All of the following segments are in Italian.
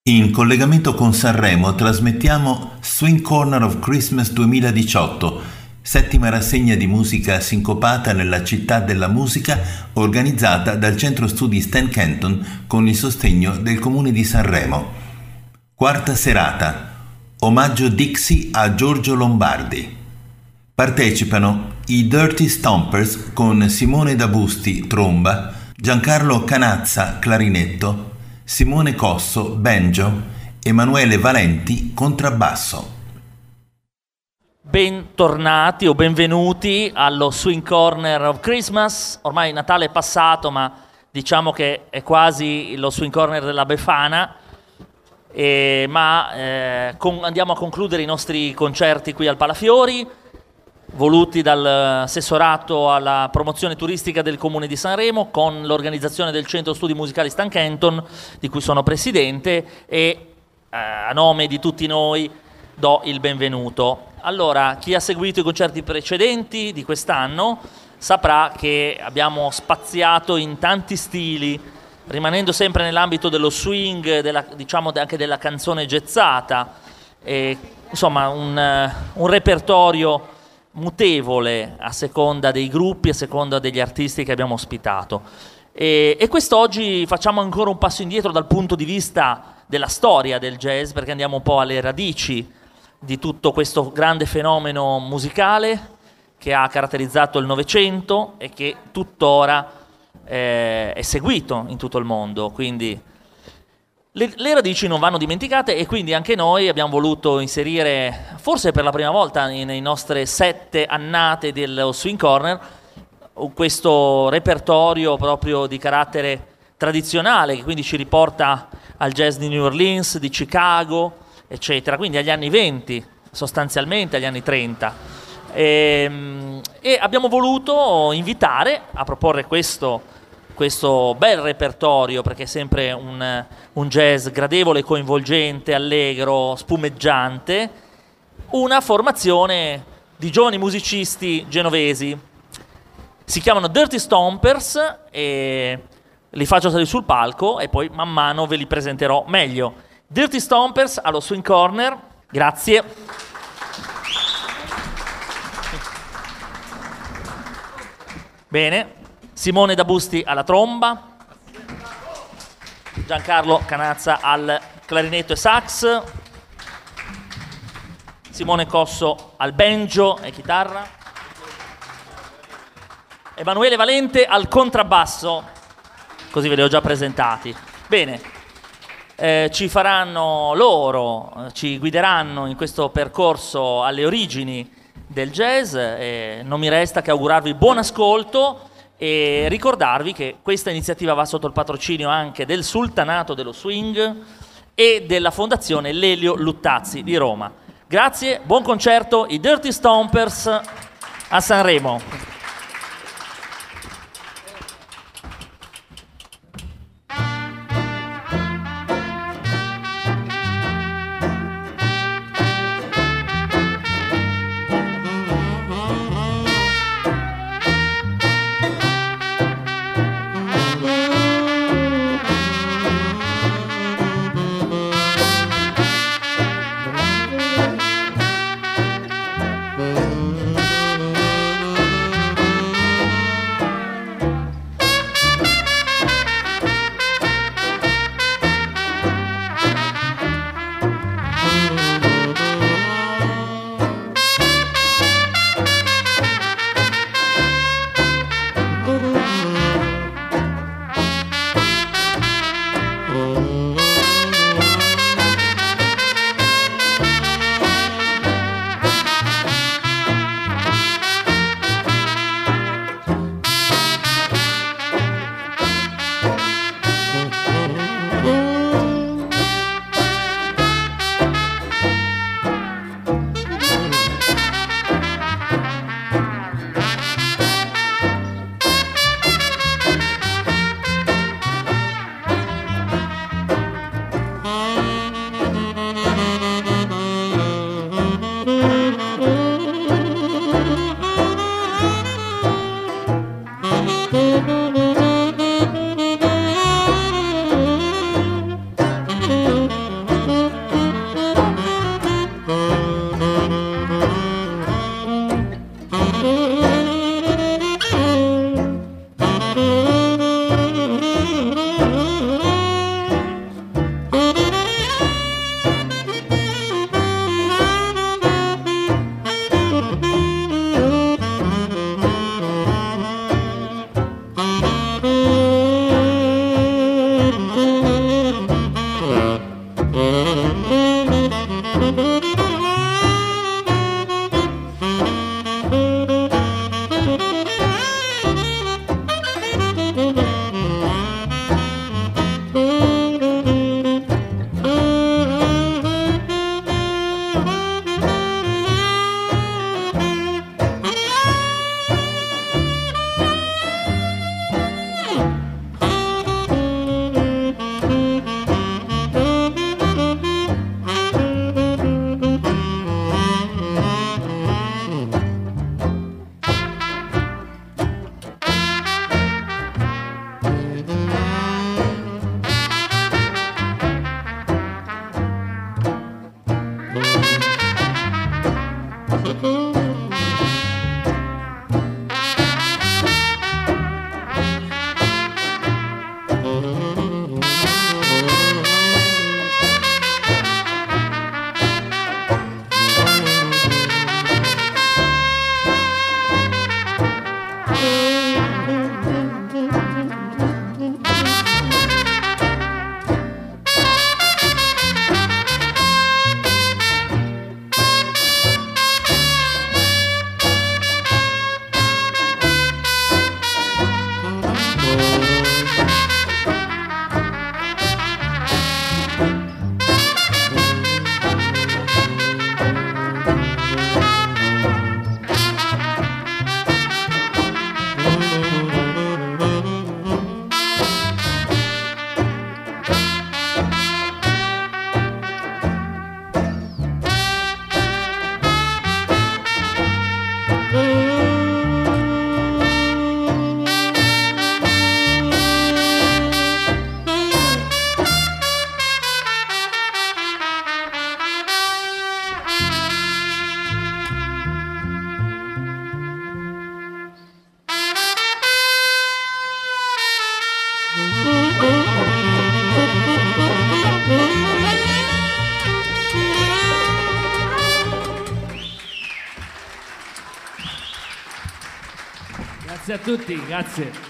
In collegamento con Sanremo trasmettiamo Swing Corner of Christmas 2018, settima rassegna di musica sincopata nella città della musica organizzata dal centro studi Stan Kenton con il sostegno del comune di Sanremo. Quarta serata, omaggio Dixie a Giorgio Lombardi. Partecipano i Dirty Stompers con Simone Dabusti, tromba, Giancarlo Canazza, clarinetto, Simone Cosso, banjo, Emanuele Valenti, contrabbasso. Bentornati o benvenuti allo Swing Corner of Christmas. Ormai Natale è passato, ma diciamo che è quasi lo Swing Corner della Befana. Andiamo a concludere i nostri concerti qui al Palafiori, voluti dall'assessorato alla promozione turistica del Comune di Sanremo, con l'organizzazione del Centro Studi Musicali Stan Kenton, di cui sono presidente, e a nome di tutti noi do il benvenuto. Allora, chi ha seguito i concerti precedenti di quest'anno saprà che abbiamo spaziato in tanti stili, rimanendo sempre nell'ambito dello swing, anche della canzone jazzata, insomma un repertorio mutevole a seconda dei gruppi, a seconda degli artisti che abbiamo ospitato. E quest'oggi facciamo ancora un passo indietro dal punto di vista della storia del jazz, perché andiamo un po' alle radici di tutto questo grande fenomeno musicale che ha caratterizzato il Novecento e che tuttora è seguito in tutto il mondo. Quindi le radici non vanno dimenticate, e quindi anche noi abbiamo voluto inserire, forse per la prima volta nei nostre 7 annate dello Swing Corner, questo repertorio proprio di carattere tradizionale, che quindi ci riporta al jazz di New Orleans, di Chicago, eccetera, quindi agli anni 20, sostanzialmente agli anni 30. E abbiamo voluto invitare a proporre questo bel repertorio, perché è sempre un jazz gradevole, coinvolgente, allegro, spumeggiante, una formazione di giovani musicisti genovesi. Si chiamano Dirty Stompers e li faccio salire sul palco e poi man mano ve li presenterò meglio. Dirty Stompers allo Swing Corner, grazie. Bene. Simone Dabusti alla tromba, Giancarlo Canazza al clarinetto e sax, Simone Cosso al banjo e chitarra, Emanuele Valente al contrabbasso, così ve li ho già presentati. Bene, ci guideranno in questo percorso alle origini del jazz, non mi resta che augurarvi buon ascolto e ricordarvi che questa iniziativa va sotto il patrocinio anche del Sultanato dello Swing e della Fondazione Lelio Luttazzi di Roma. Grazie, buon concerto, i Dirty Stompers a Sanremo. Grazie a tutti, grazie.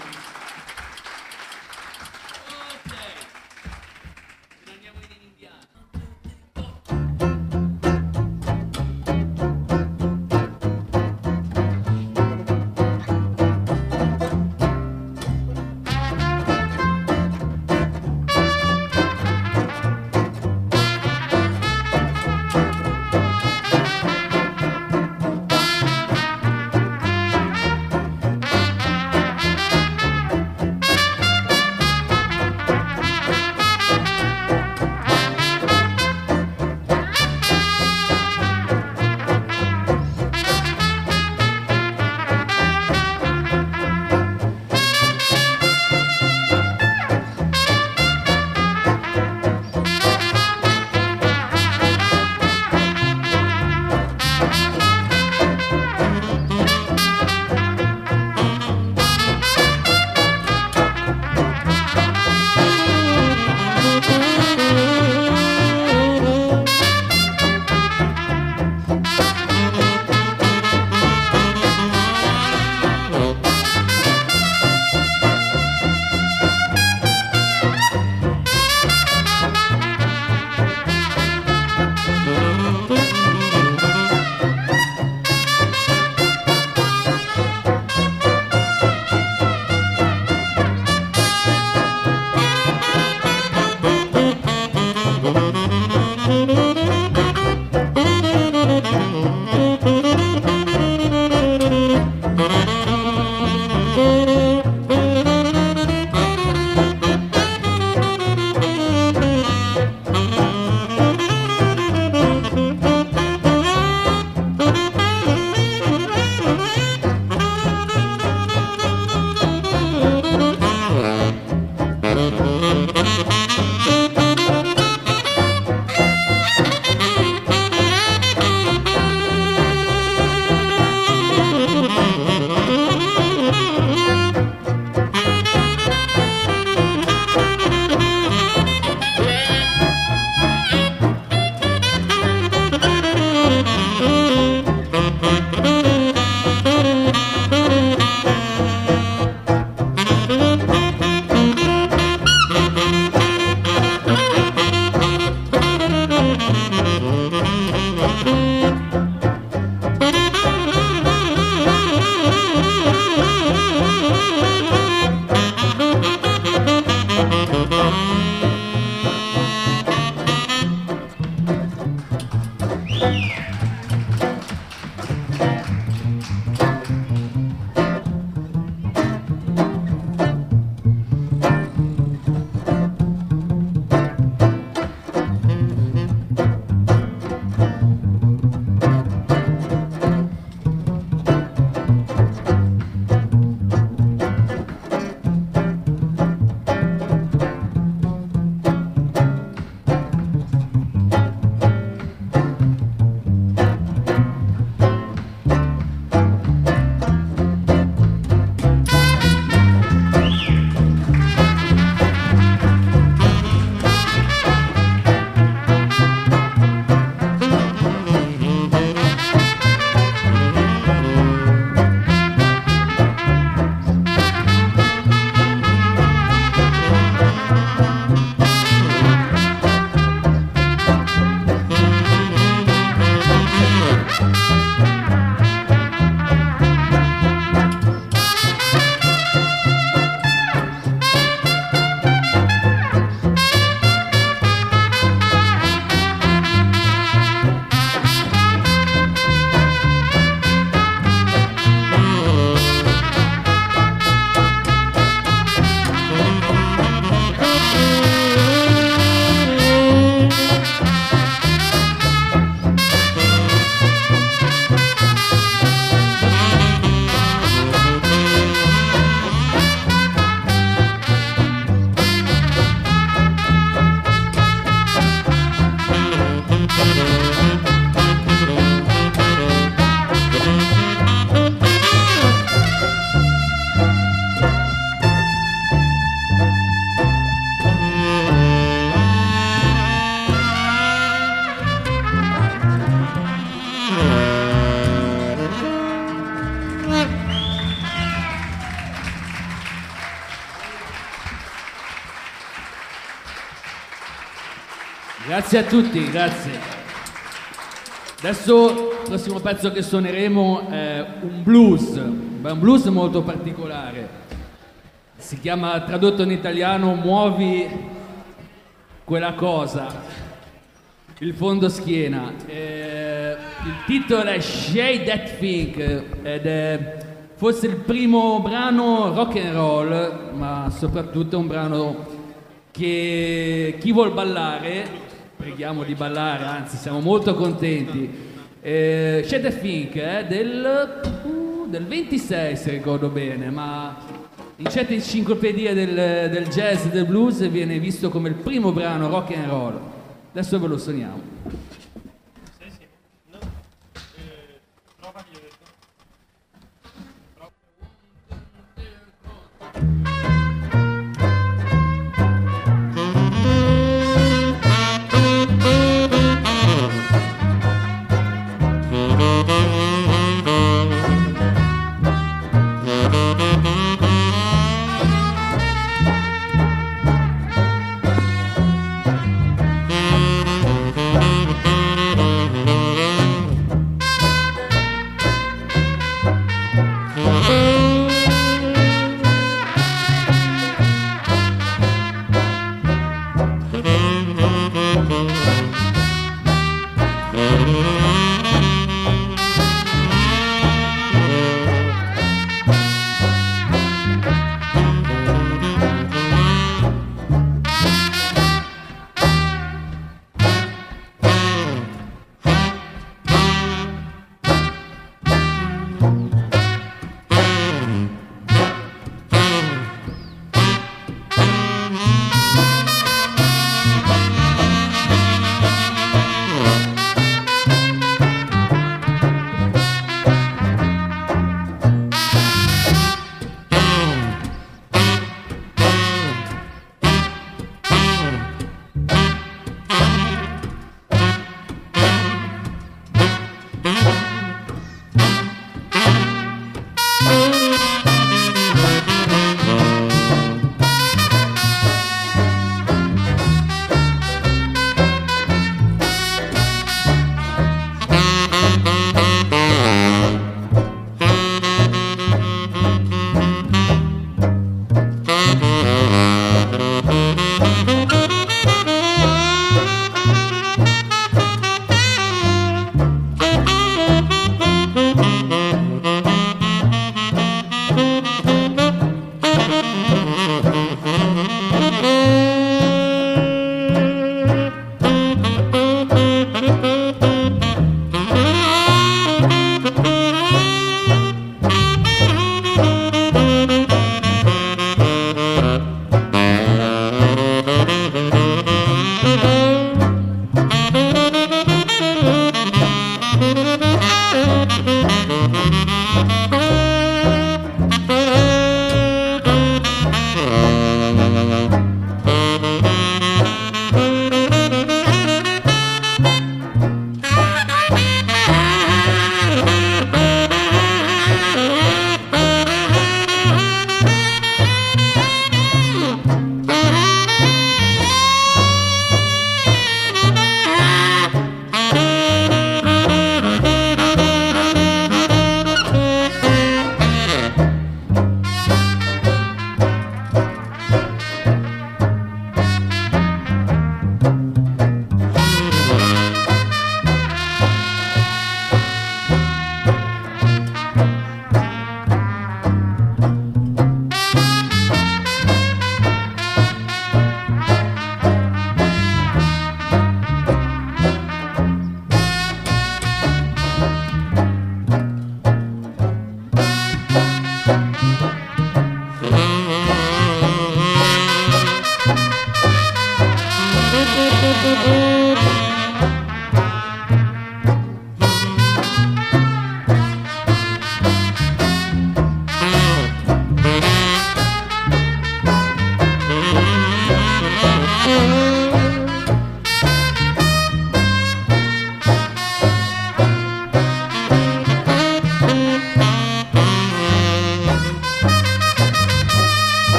Grazie a tutti, grazie. Adesso il prossimo pezzo che suoneremo è un blues molto particolare. Si chiama, tradotto in italiano, Muovi quella cosa, il fondo schiena. Il titolo è Shake That Thing ed è forse il primo brano rock and roll, ma soprattutto un brano che chi vuol ballare, preghiamo di ballare, anzi siamo molto contenti. Shake That Thing è del 26 se ricordo bene, ma in certe enciclopedie del jazz e del blues viene visto come il primo brano rock and roll. Adesso ve lo suoniamo.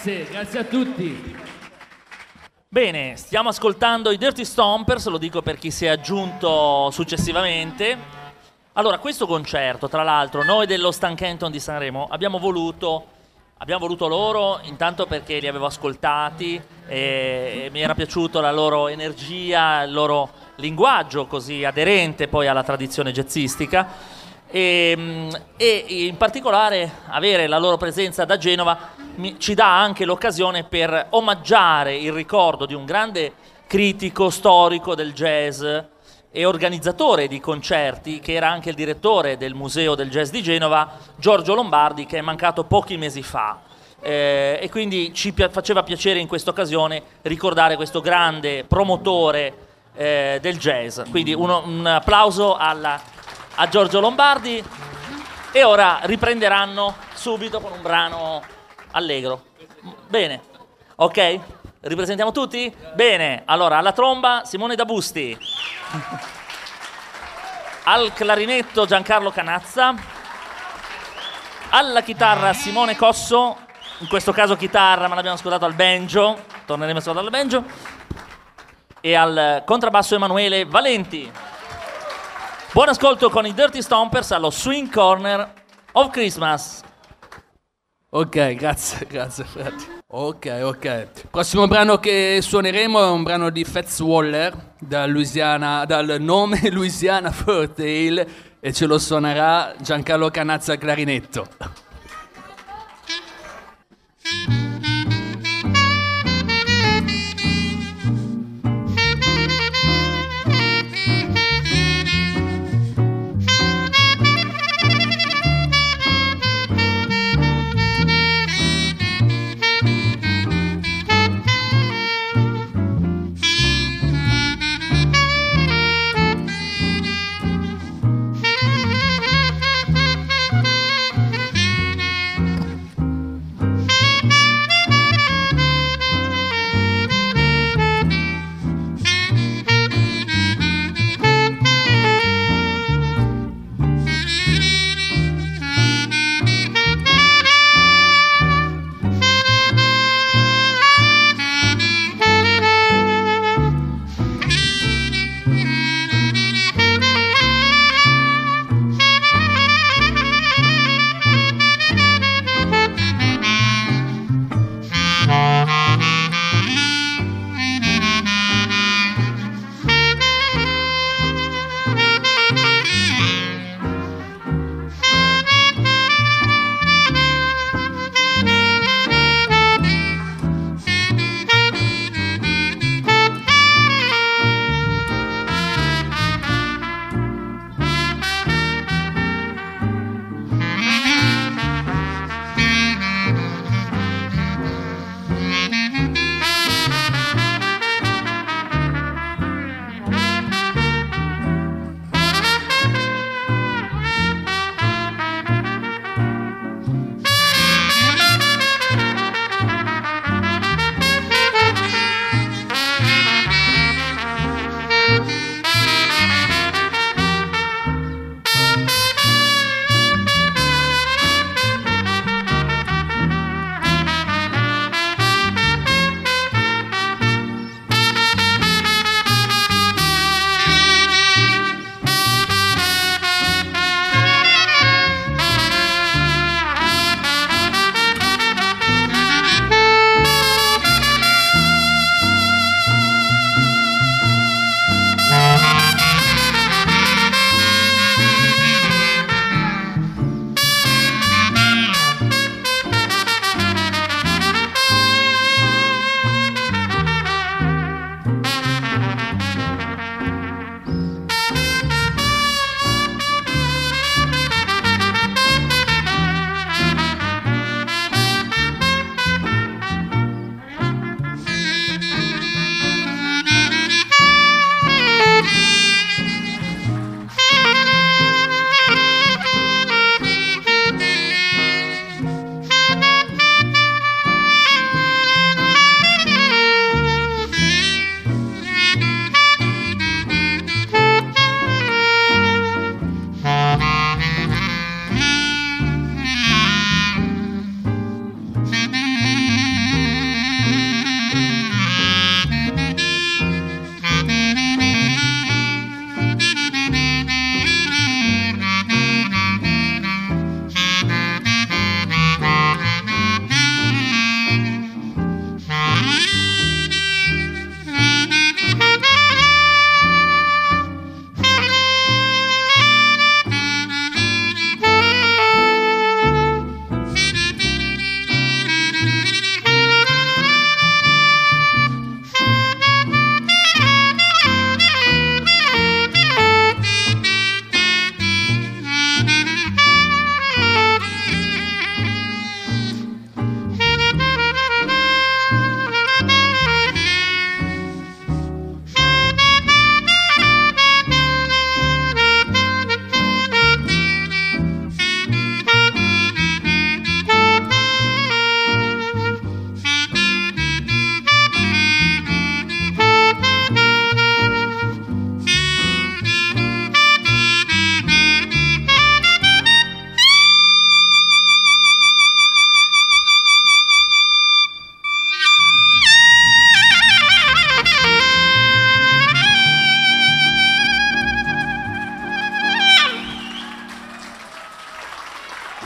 Grazie a tutti. Bene, stiamo ascoltando i Dirty Stompers, lo dico per chi si è aggiunto successivamente. Allora, questo concerto, tra l'altro, noi dello Stan Kenton di Sanremo abbiamo voluto loro, intanto perché li avevo ascoltati e mi era piaciuto la loro energia, il loro linguaggio così aderente poi alla tradizione jazzistica. E in particolare avere la loro presenza da Genova ci dà anche l'occasione per omaggiare il ricordo di un grande critico storico del jazz e organizzatore di concerti, che era anche il direttore del Museo del Jazz di Genova, Giorgio Lombardi, che è mancato pochi mesi fa. E quindi ci faceva piacere in questa occasione ricordare questo grande promotore del jazz. Quindi un applauso a Giorgio Lombardi. E ora riprenderanno subito con un brano allegro. Bene, ok? Ripresentiamo tutti? Bene, allora alla tromba Simone Dabusti, al clarinetto Giancarlo Canazza, alla chitarra Simone Cosso, in questo caso chitarra ma l'abbiamo ascoltato al banjo, torneremo a ascoltare al banjo, e al contrabbasso Emanuele Valenti. Buon ascolto con i Dirty Stompers allo Swing Corner of Christmas. Ok, grazie Fred. Ok. Prossimo brano che suoneremo è un brano di Fats Waller dal nome Louisiana Furtail, e ce lo suonerà Giancarlo Canazza al clarinetto.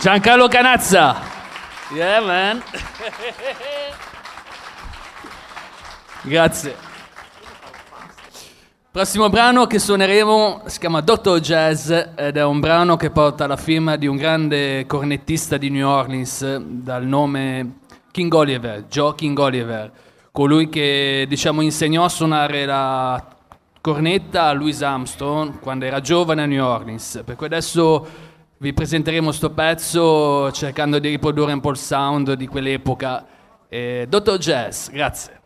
Giancarlo Canazza. Yeah, man. Grazie. Prossimo brano che suoneremo si chiama Dr. Jazz ed è un brano che porta la firma di un grande cornettista di New Orleans dal nome King Oliver, Joe King Oliver, colui che insegnò a suonare la cornetta a Louis Armstrong quando era giovane a New Orleans. Per cui adesso vi presenteremo sto pezzo cercando di riprodurre un po' il sound di quell'epoca. Dr. Jazz, grazie.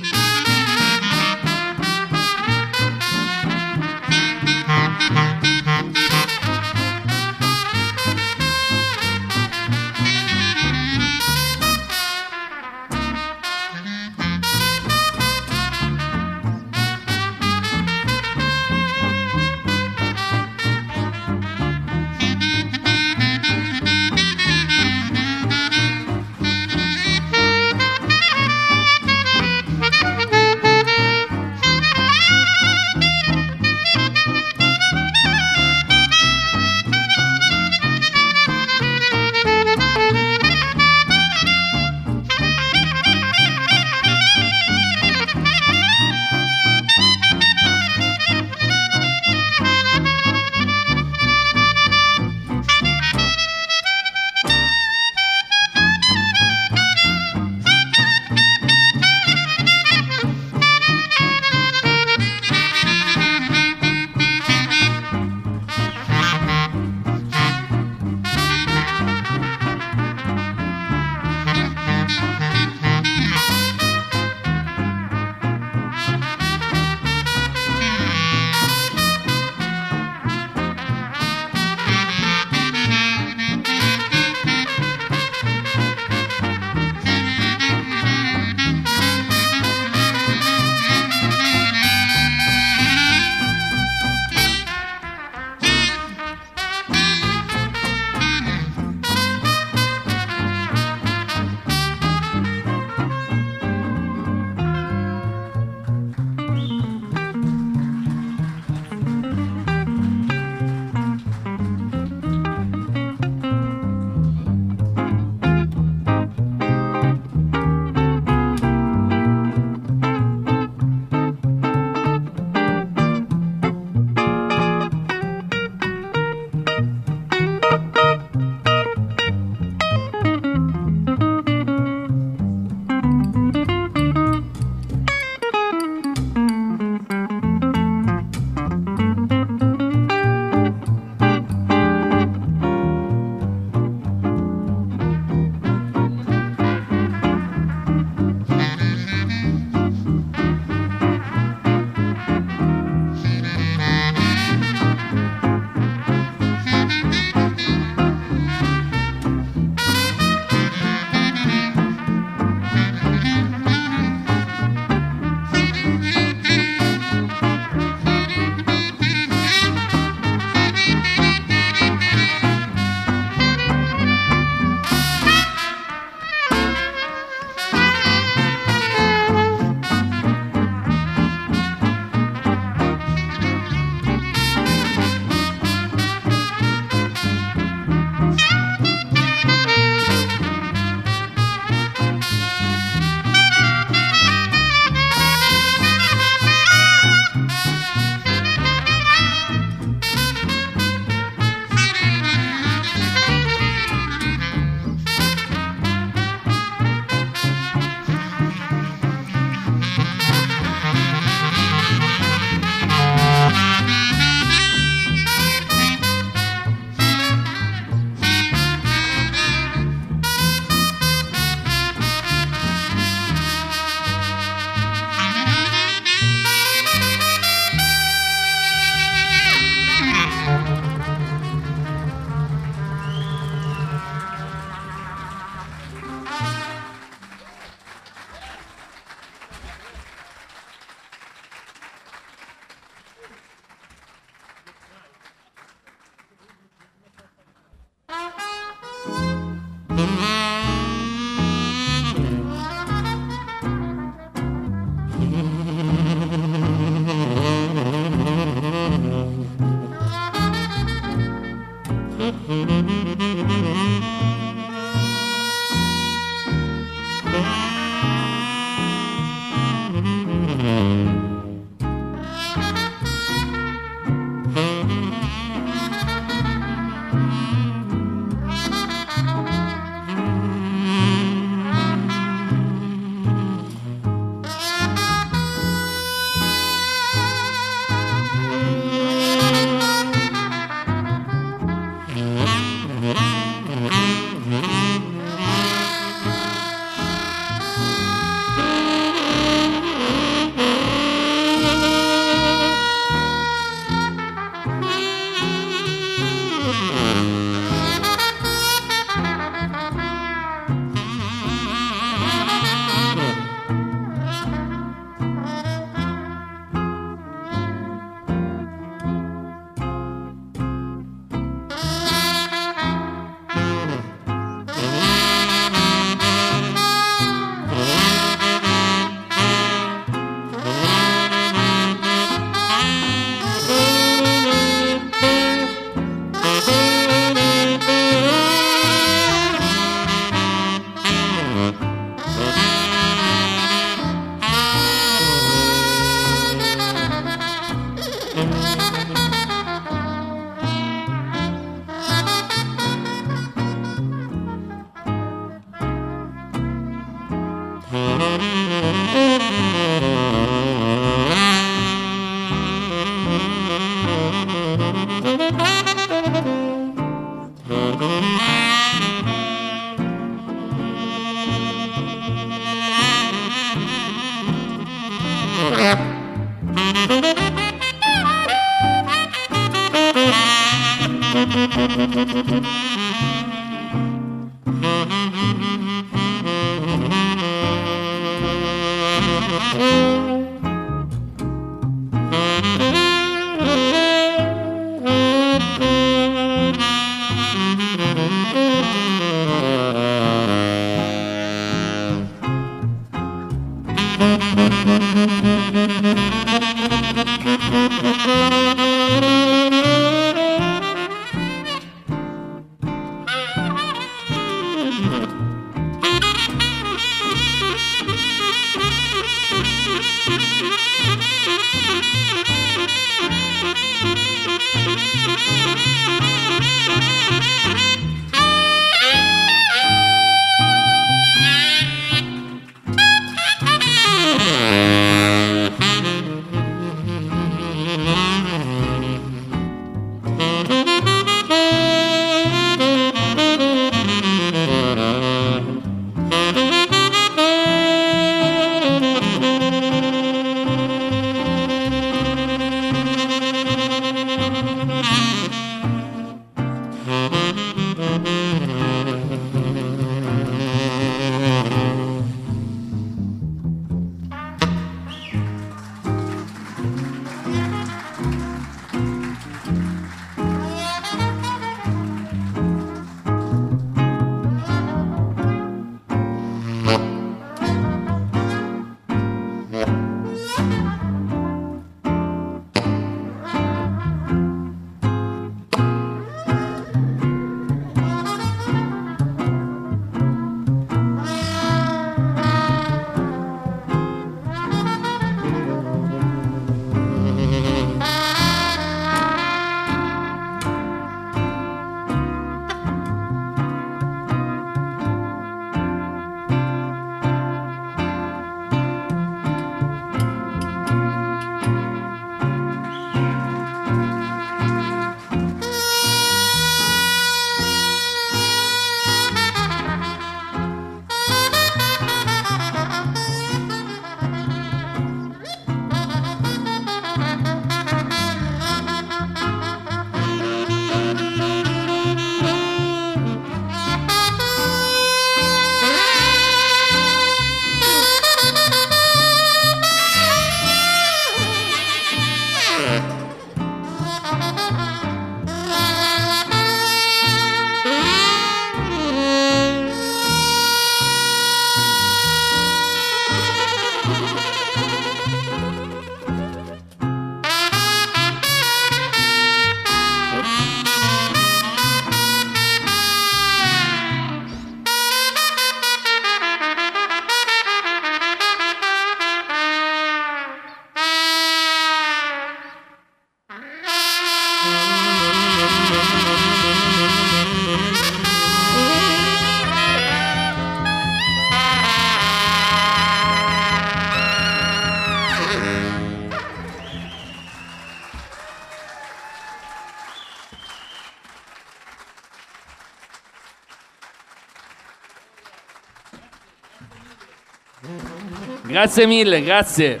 Grazie mille, grazie.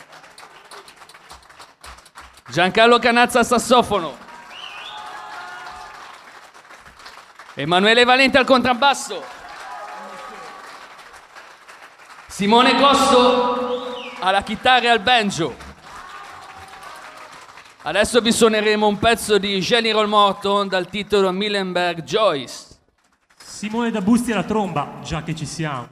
Giancarlo Canazza al sassofono. Emanuele Valente al contrabbasso. Simone Costo alla chitarra e al banjo. Adesso vi suoneremo un pezzo di Jenny Roll Morton dal titolo Millenberg Joyce. Simone da Busti alla tromba, già che ci siamo.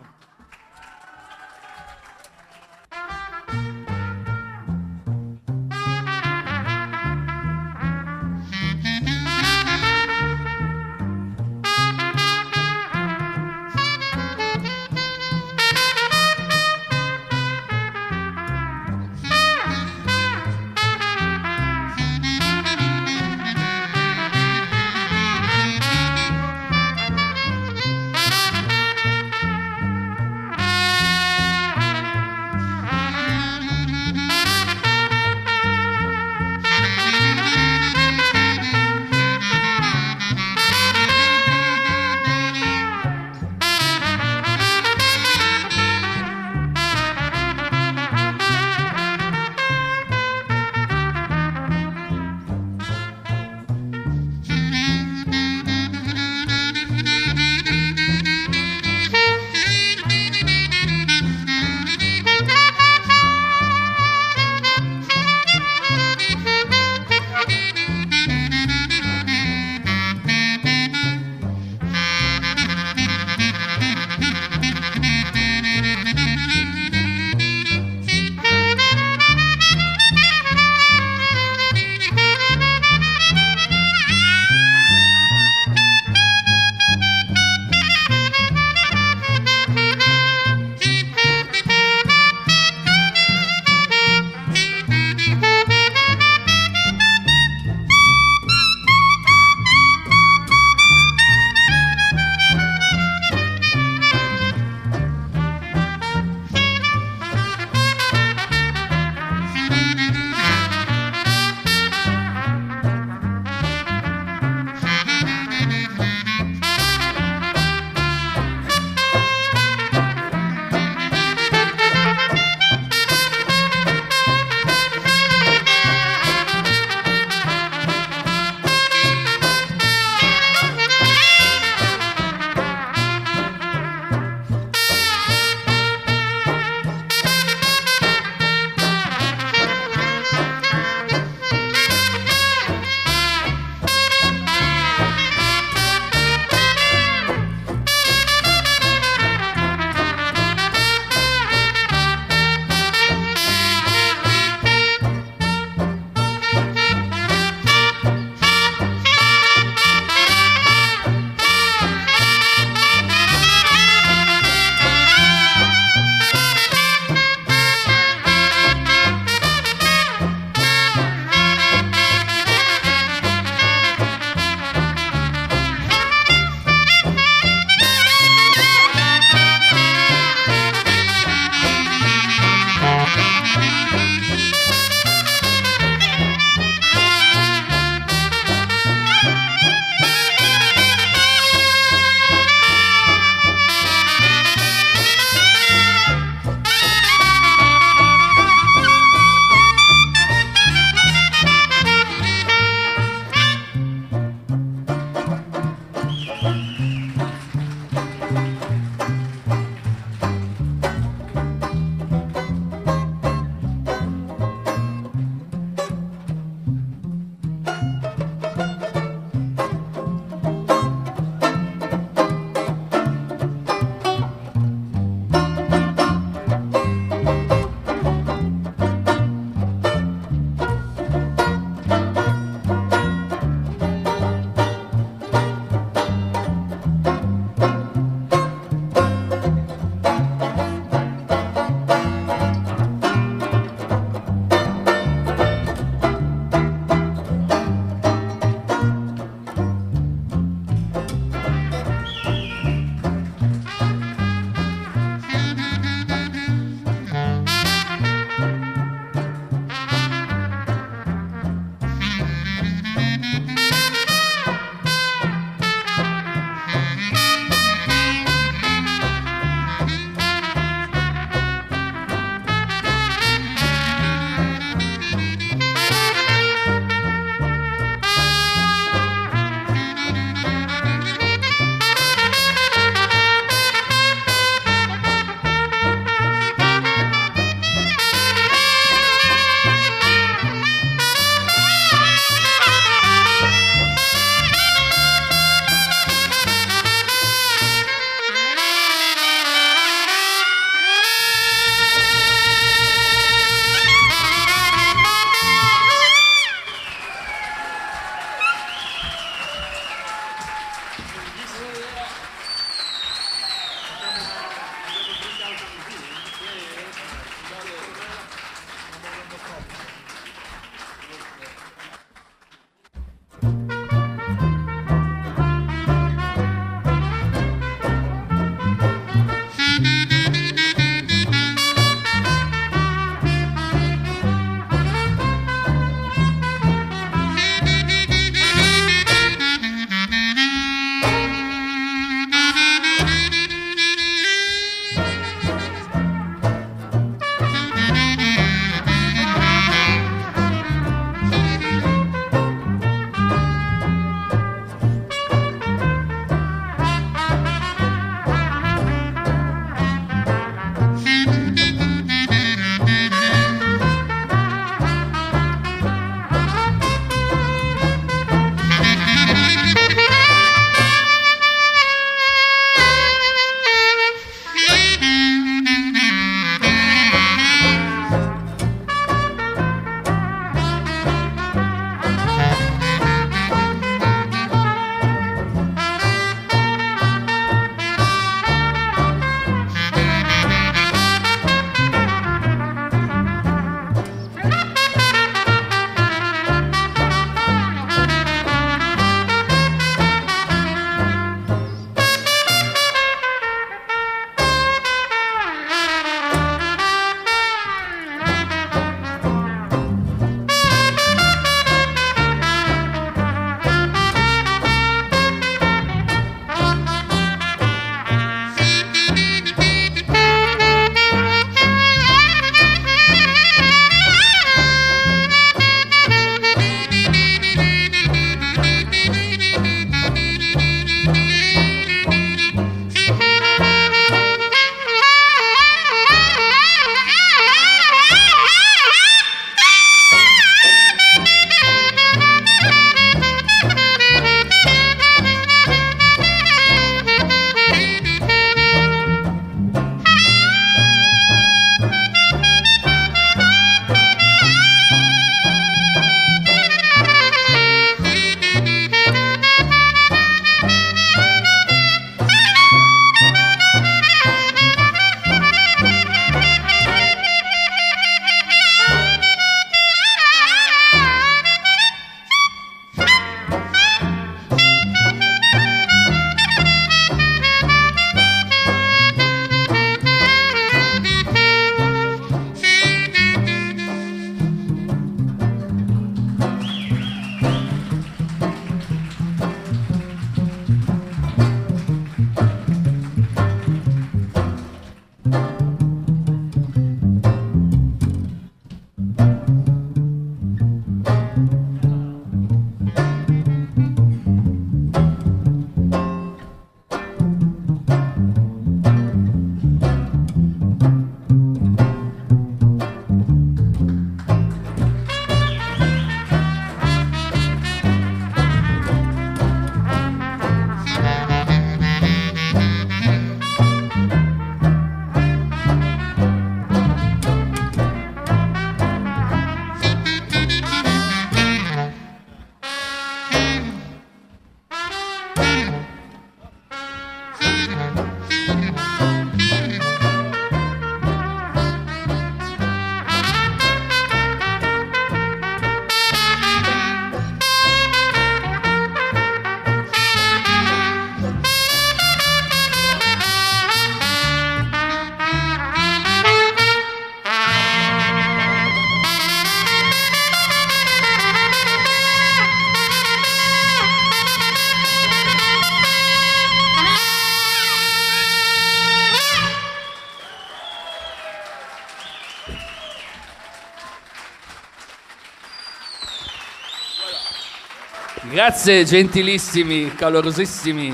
Grazie, gentilissimi, calorosissimi.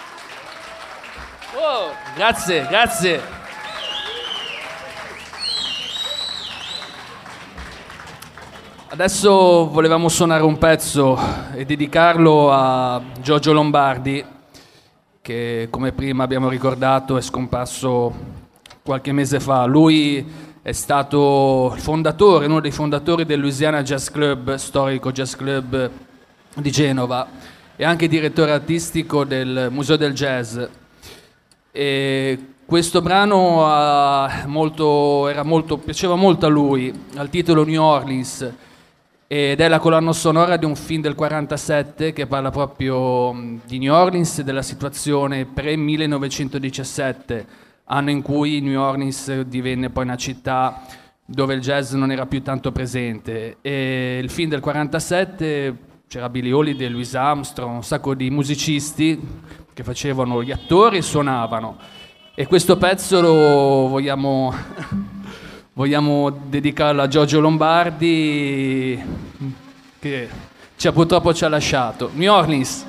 Oh, grazie, grazie. Adesso volevamo suonare un pezzo e dedicarlo a Giorgio Lombardi, che come prima abbiamo ricordato è scomparso qualche mese fa. Lui è stato il fondatore, uno dei fondatori del Louisiana Jazz Club, storico jazz club di Genova, e anche direttore artistico del Museo del Jazz. E questo brano piaceva molto a lui, al titolo New Orleans, ed è la colonna sonora di un film del 1947 che parla proprio di New Orleans e della situazione pre-1917, anno in cui New Orleans divenne poi una città dove il jazz non era più tanto presente. E il film del 1947 c'era Billie Holiday, Louis Armstrong, un sacco di musicisti che facevano gli attori e suonavano. E questo pezzo lo vogliamo dedicarlo a Giorgio Lombardi, che purtroppo ci ha lasciato. New Orleans.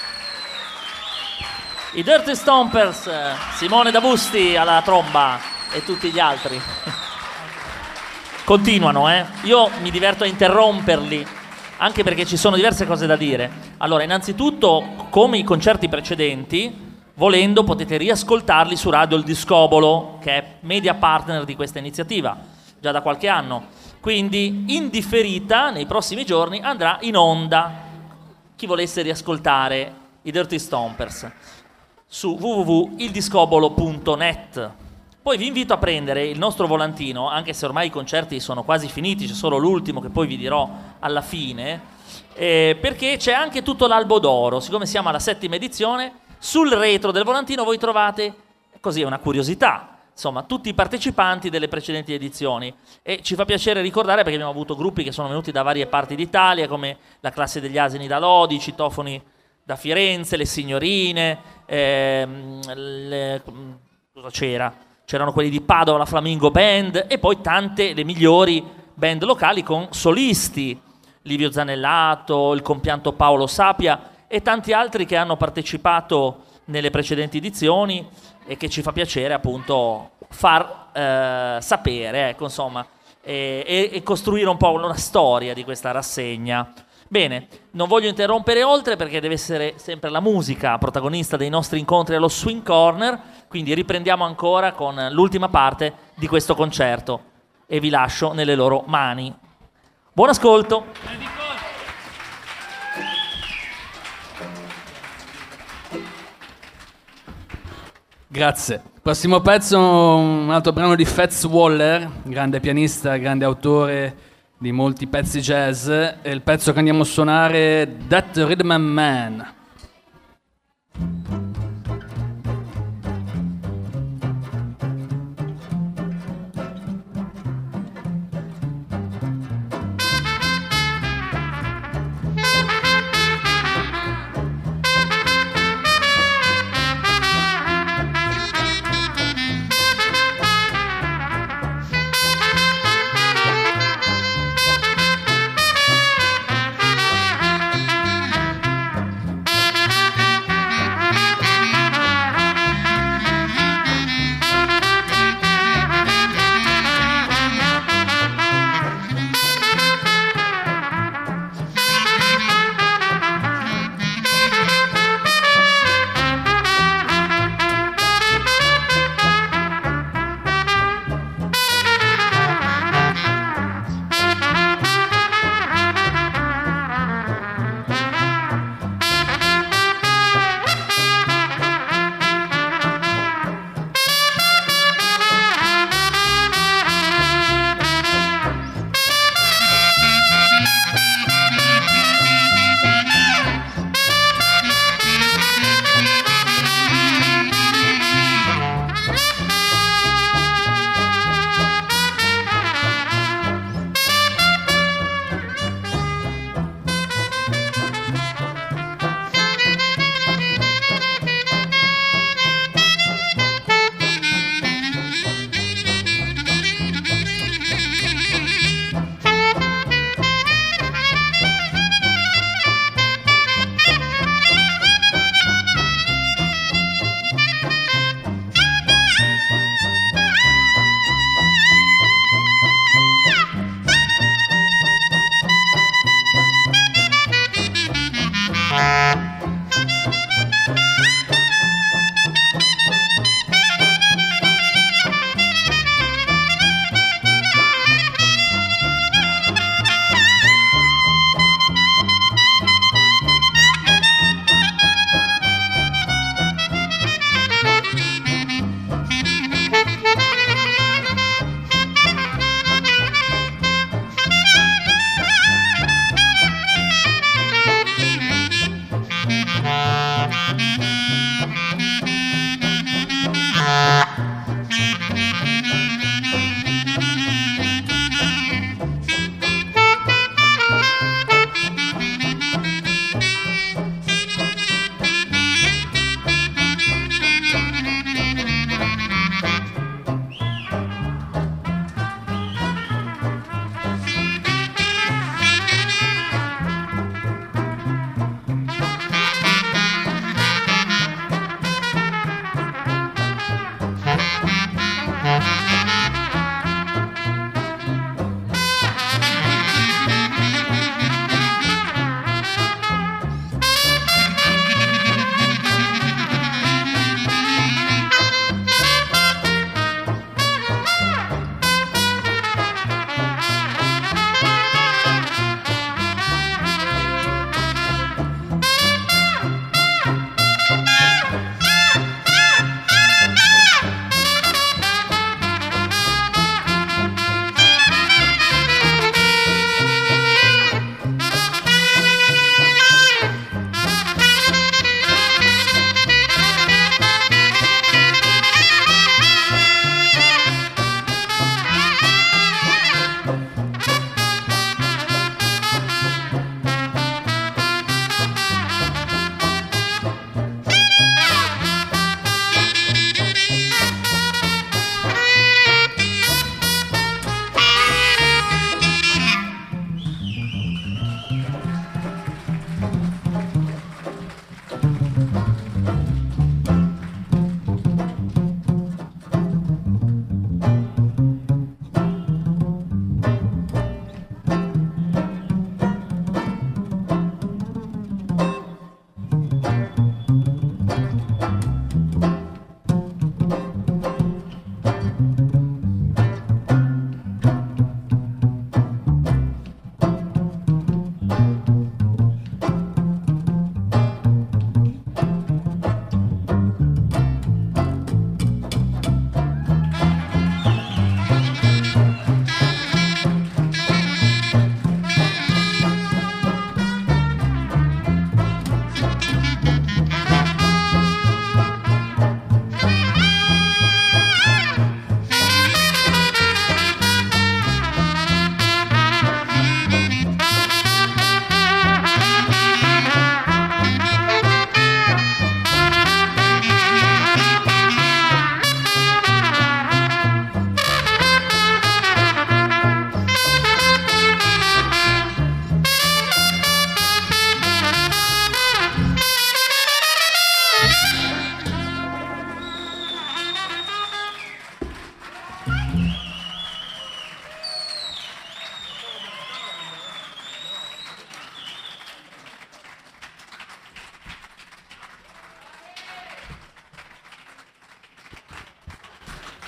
I Dirty Stompers, Simone D'Abusti alla tromba, e tutti gli altri continuano, io mi diverto a interromperli, anche perché ci sono diverse cose da dire. Allora, innanzitutto, come i concerti precedenti, volendo potete riascoltarli su Radio Il Discobolo, che è media partner di questa iniziativa, già da qualche anno. Quindi, in differita, nei prossimi giorni, andrà in onda chi volesse riascoltare i Dirty Stompers su www.ildiscobolo.net. Poi vi invito a prendere il nostro volantino, anche se ormai i concerti sono quasi finiti, c'è solo l'ultimo che poi vi dirò alla fine, perché c'è anche tutto l'albo d'oro. Siccome siamo alla 7ª edizione, sul retro del volantino voi trovate, così è una curiosità, insomma, tutti i partecipanti delle precedenti edizioni, e ci fa piacere ricordare, perché abbiamo avuto gruppi che sono venuti da varie parti d'Italia, come la Classe degli Asini da Lodi, i Citofoni da Firenze, le Signorine, cosa c'era? C'erano quelli di Padova, la Flamingo Band, e poi tante, le migliori band locali con solisti, Livio Zanellato, il compianto Paolo Sapia e tanti altri che hanno partecipato nelle precedenti edizioni e che ci fa piacere appunto far sapere, ecco, insomma, e costruire un po' una storia di questa rassegna. Bene, non voglio interrompere oltre, perché deve essere sempre la musica protagonista dei nostri incontri allo Swing Corner, quindi riprendiamo ancora con l'ultima parte di questo concerto e vi lascio nelle loro mani. Buon ascolto! Grazie. Prossimo pezzo, un altro brano di Fats Waller, grande pianista, grande autore di molti pezzi jazz, e il pezzo che andiamo a suonare è That Rhythm Man.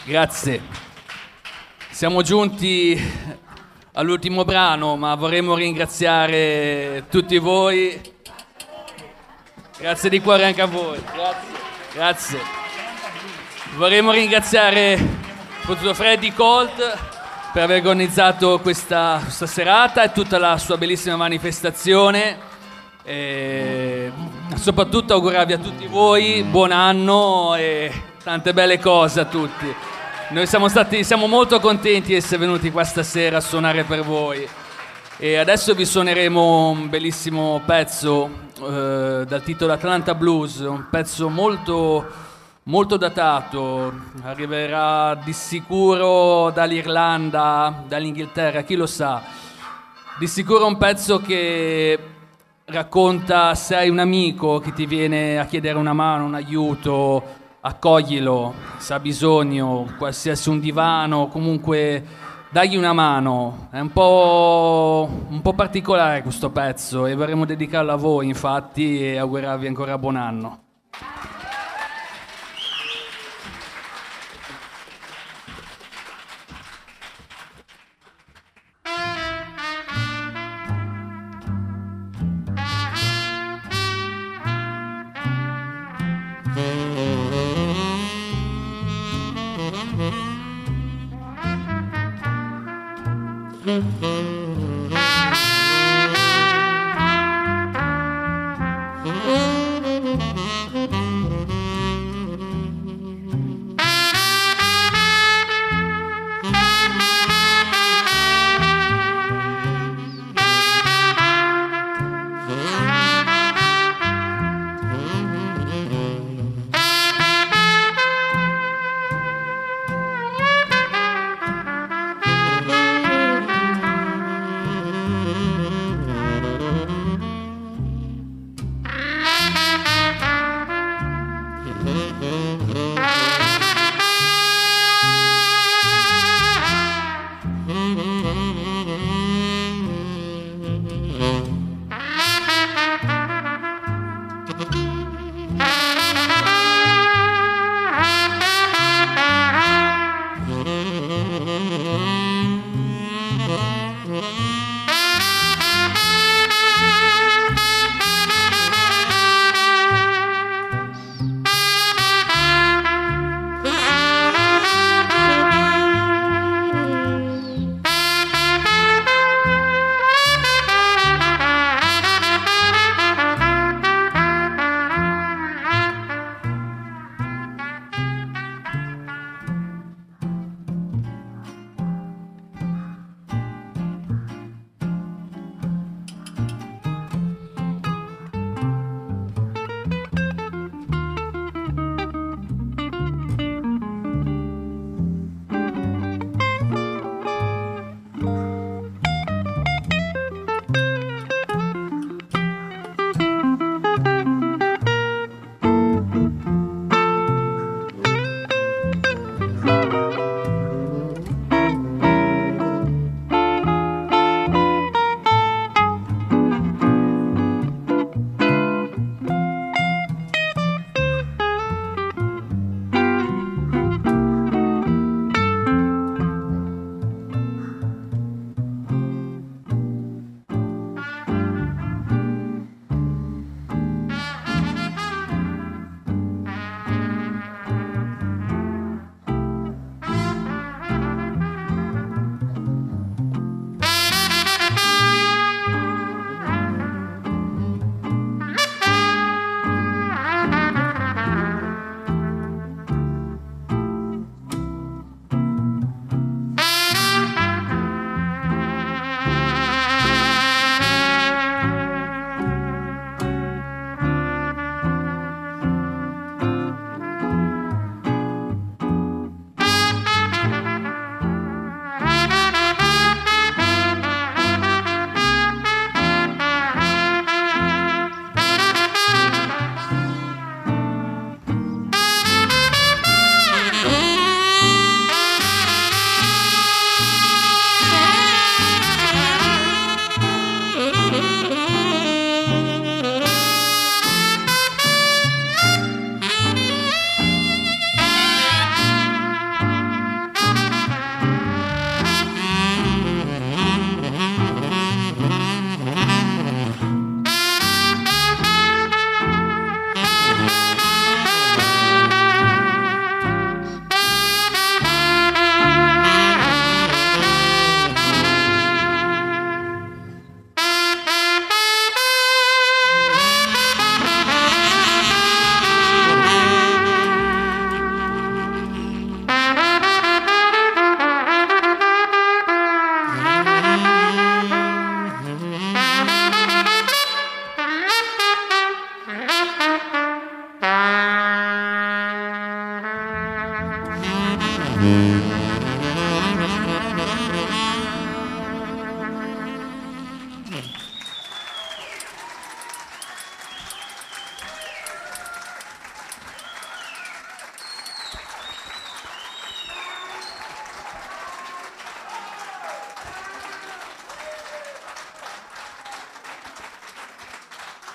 Grazie. Siamo giunti all'ultimo brano, ma vorremmo ringraziare tutti voi. Grazie di cuore anche a voi. Grazie. Vorremmo ringraziare soprattutto Freddy Colt per aver organizzato questa serata e tutta la sua bellissima manifestazione. E soprattutto augurarvi a tutti voi buon anno e tante belle cose a tutti. Noi siamo molto contenti di essere venuti qua stasera a suonare per voi e adesso vi suoneremo un bellissimo pezzo dal titolo Atlanta Blues, un pezzo molto, molto datato, arriverà di sicuro dall'Irlanda, dall'Inghilterra, chi lo sa. Di sicuro un pezzo che racconta se hai un amico che ti viene a chiedere una mano, un aiuto, accoglilo, se ha bisogno, qualsiasi un divano, comunque dagli una mano. È un po' particolare questo pezzo e vorremmo dedicarlo a voi, infatti, e augurarvi ancora buon anno.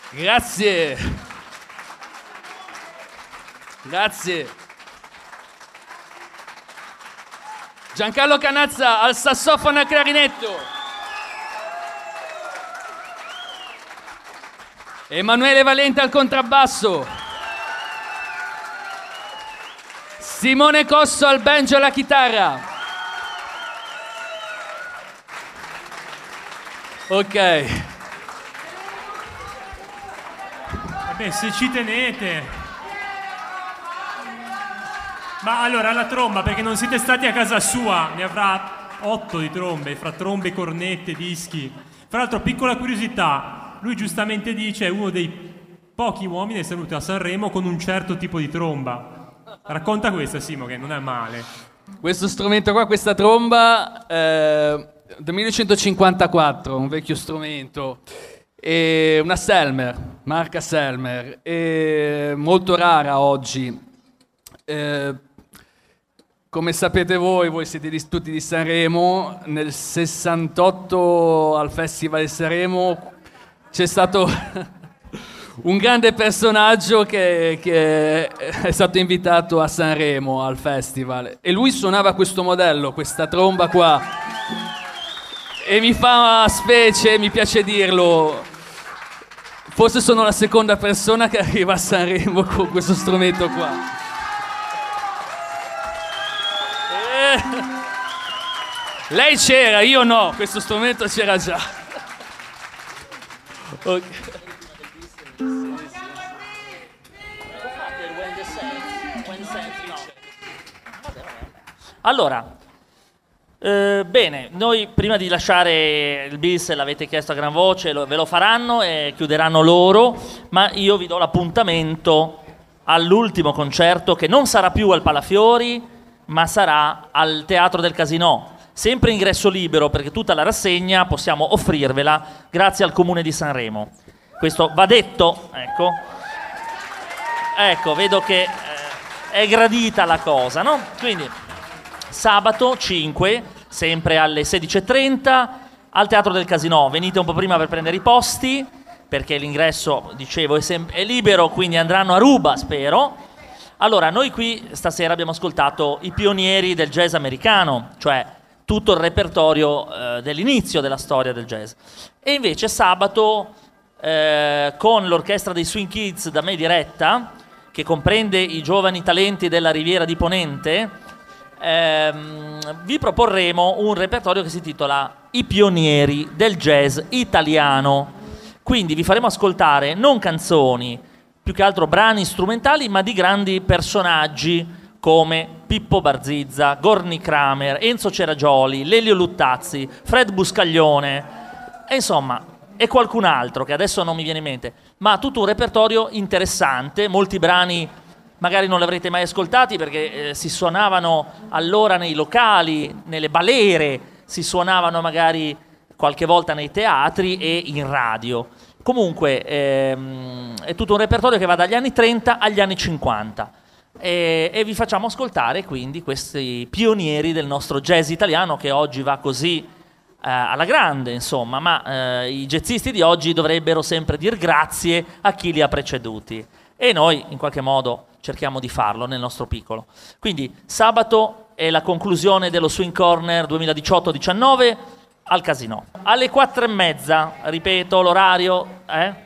Grazie. Grazie. Giancarlo Canazza al sassofono e al clarinetto. Emanuele Valente al contrabbasso. Simone Cosso al banjo e alla chitarra. Ok. Vabbè, se ci tenete. Ma allora la tromba, perché non siete stati a casa sua, ne avrà 8 di trombe, fra trombe, cornette, dischi. Fra l'altro, piccola curiosità, lui giustamente dice è uno dei pochi uomini che è venuto a Sanremo con un certo tipo di tromba. Racconta questa, Simo, che non è male. Questo strumento qua, questa tromba, del 1954, un vecchio strumento, e una Selmer, marca Selmer, molto rara oggi. Come sapete voi siete tutti di Sanremo, nel 68 al Festival di Sanremo c'è stato un grande personaggio che è stato invitato a Sanremo al festival e lui suonava questo modello, questa tromba qua, e mi fa specie, mi piace dirlo, forse sono la seconda persona che arriva a Sanremo con questo strumento qua. Lei c'era, io no, questo strumento c'era già. Okay. Allora, bene, noi prima di lasciare il bis, l'avete chiesto a gran voce, ve lo faranno e chiuderanno loro, ma io vi do l'appuntamento all'ultimo concerto che non sarà più al Palafiori, ma sarà al Teatro del Casinò, sempre ingresso libero perché tutta la rassegna possiamo offrirvela grazie al Comune di Sanremo. Questo va detto, ecco, vedo che è gradita la cosa, no? Quindi sabato 5, sempre alle 16:30 al Teatro del Casinò. Venite un po' prima per prendere i posti perché l'ingresso, dicevo, è libero, quindi andranno a ruba, spero. Allora, noi qui stasera abbiamo ascoltato i pionieri del jazz americano, cioè tutto il repertorio dell'inizio della storia del jazz. E invece sabato, con l'orchestra dei Swing Kids da me diretta, che comprende i giovani talenti della Riviera di Ponente, vi proporremo un repertorio che si intitola I pionieri del jazz italiano. Quindi vi faremo ascoltare non canzoni, più che altro brani strumentali, ma di grandi personaggi come Pippo Barzizza, Gorni Kramer, Enzo Ceragioli, Lelio Luttazzi, Fred Buscaglione, e insomma, e qualcun altro che adesso non mi viene in mente, ma tutto un repertorio interessante, molti brani magari non li avrete mai ascoltati perché si suonavano allora nei locali, nelle balere, si suonavano magari qualche volta nei teatri e in radio. Comunque è tutto un repertorio che va dagli anni 30 agli anni 50 e vi facciamo ascoltare quindi questi pionieri del nostro jazz italiano che oggi va così alla grande, insomma, ma i jazzisti di oggi dovrebbero sempre dir grazie a chi li ha preceduti e noi in qualche modo cerchiamo di farlo nel nostro piccolo. Quindi sabato è la conclusione dello Swing Corner 2018-19 al Casinò. Alle 4:30, ripeto l'orario,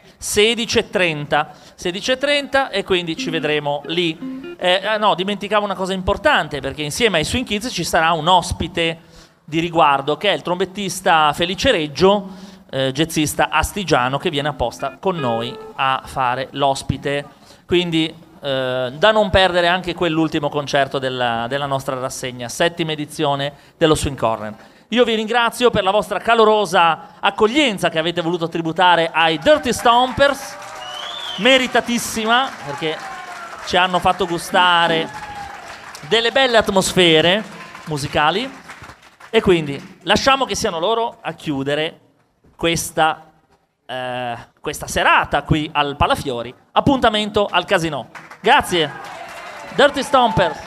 16:30 e quindi ci vedremo lì. No, dimenticavo una cosa importante perché insieme ai Swing Kids ci sarà un ospite di riguardo che è il trombettista Felice Reggio, jazzista astigiano che viene apposta con noi a fare l'ospite. Quindi da non perdere anche quell'ultimo concerto della nostra rassegna, 7ª edizione dello Swing Corner. Io vi ringrazio per la vostra calorosa accoglienza che avete voluto tributare ai Dirty Stompers, meritatissima, perché ci hanno fatto gustare delle belle atmosfere musicali e quindi lasciamo che siano loro a chiudere questa serata qui al Palafiori. Appuntamento al Casinò. Grazie. Dirty Stompers.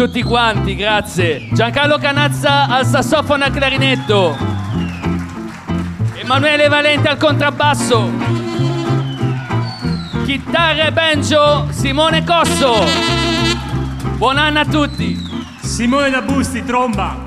tutti quanti, grazie. Giancarlo Canazza al sassofono e al clarinetto. Emanuele Valente al contrabbasso. Chitarra e banjo Simone Cosso. Buon anno a tutti. Simone Da Busti, tromba.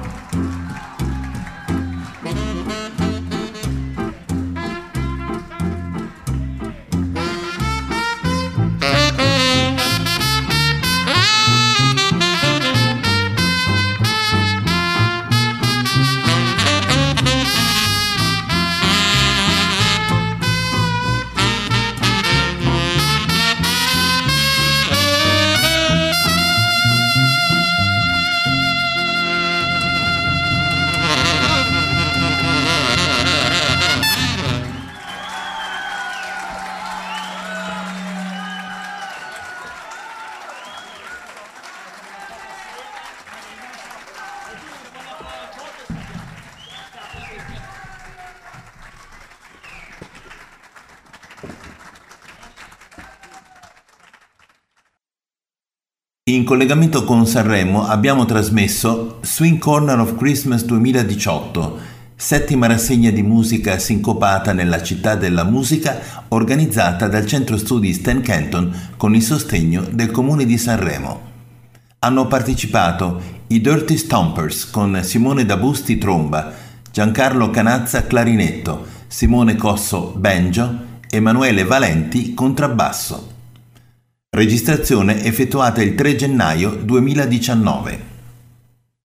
In collegamento con Sanremo abbiamo trasmesso Swing Corner of Christmas 2018, settima rassegna di musica sincopata nella città della musica organizzata dal centro studi Stan Kenton con il sostegno del comune di Sanremo. Hanno partecipato i Dirty Stompers con Simone Da Busti tromba, Giancarlo Canazza clarinetto, Simone Cosso banjo, Emanuele Valenti contrabbasso. Registrazione effettuata il 3 gennaio 2019.